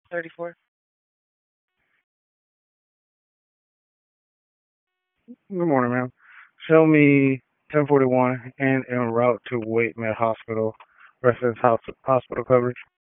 34. Good morning, ma'am. Show me 1041 and en route to Wait Med Hospital, Residence Hospital coverage.